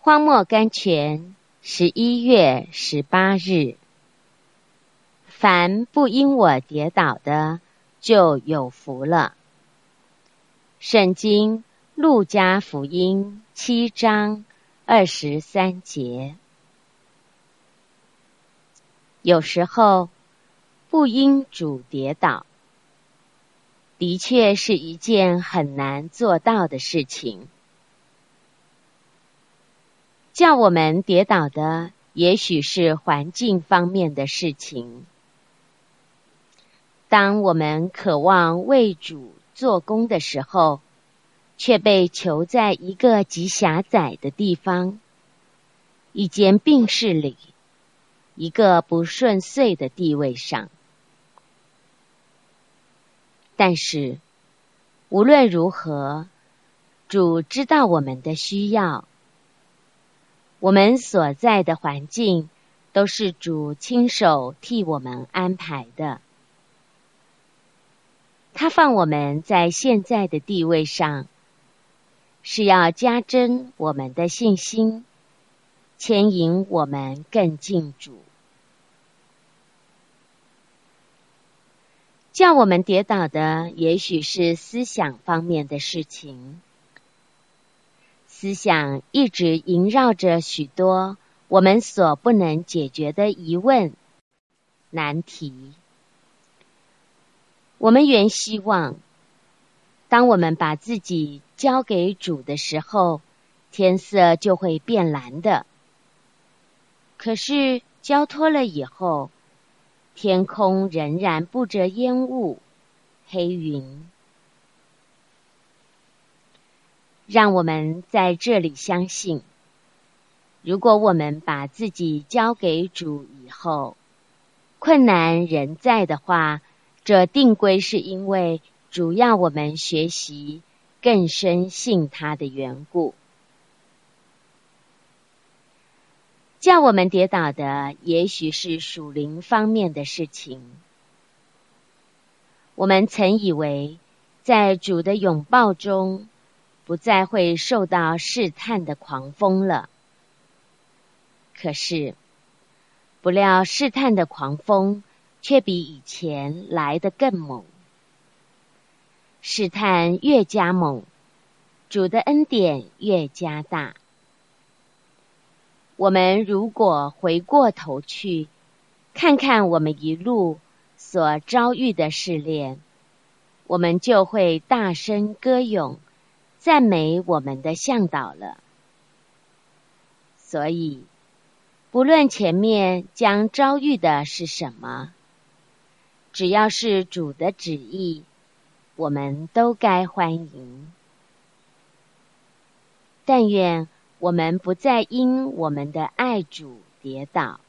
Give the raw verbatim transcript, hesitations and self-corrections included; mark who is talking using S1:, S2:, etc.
S1: 荒漠甘泉，十一月十八日。凡不因我跌倒的，就有福了。圣经路加福音七章二十三节。有时候不因主跌倒，的确是一件很难做到的事情。叫我们跌倒的，也许是环境方面的事情。当我们渴望为主做工的时候，却被囚在一个极狭窄的地方，一间病室里，一个不顺遂的地位上。但是，无论如何，主知道我们的需要。我们所在的环境，都是主亲手替我们安排的。他放我们在现在的地位上，是要加增我们的信心，牵引我们更近主。叫我们跌倒的，也许是思想方面的事情。思想一直萦绕着许多我们所不能解决的疑问、难题。我们原希望，当我们把自己交给主的时候，天色就会变蓝的。可是交托了以后，天空仍然布着烟雾、黑云。让我们在这里相信，如果我们把自己交给主以后，困难仍在的话，这定归是因为主要我们学习更深信他的缘故。叫我们跌倒的，也许是属灵方面的事情。我们曾以为，在主的拥抱中，不再会受到试探的狂风了。可是，不料试探的狂风却比以前来得更猛。试探越加猛，主的恩典越加大。我们如果回过头去，看看我们一路所遭遇的试炼，我们就会大声歌咏，赞美我们的向导了。所以，不论前面将遭遇的是什么，只要是主的旨意，我们都该欢迎。但愿我们不再因我们的爱主跌倒。